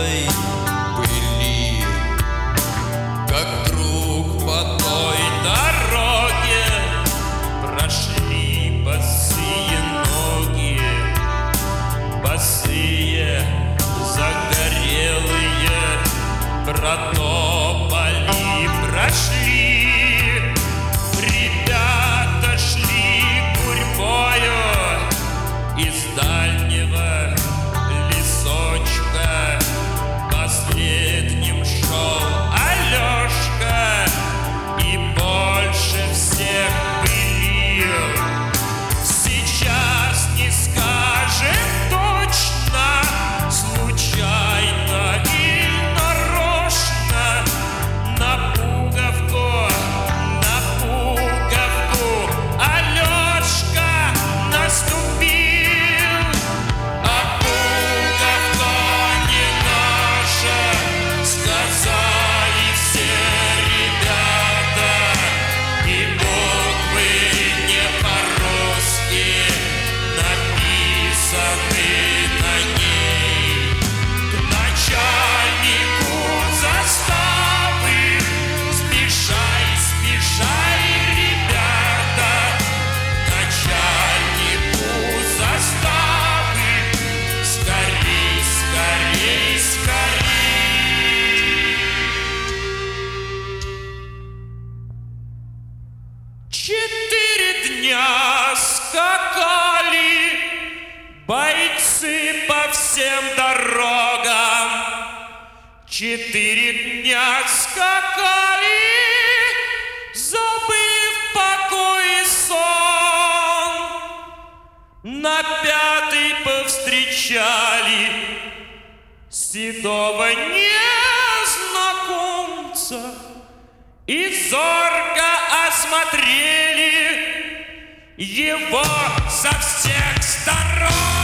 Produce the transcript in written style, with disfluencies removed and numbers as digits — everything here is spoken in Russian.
белой пыли, как друг по той дороге прошли босые ноги, босые, загорелые, протопали, прошли. Ребята шли гурьбою из дальнего лесочка. Последним шел Алешка и больше всех пылил. Сейчас не скажем точно, случайно или нарочно, на пуговку Алешка наступил. А пуговка не наша, сказали все ребята, и буквы не по-русски написаны на ней. К начальнику заставы спешай, спешай, ребята, к начальнику заставы скорей, скорей, скорей. 4 дня скакали бойцы по всем дорогам. 4 дня скакали, забыв покой и сон. На 5-й повстречали седого незнакомца и зорко осмотрели его со всех сторон.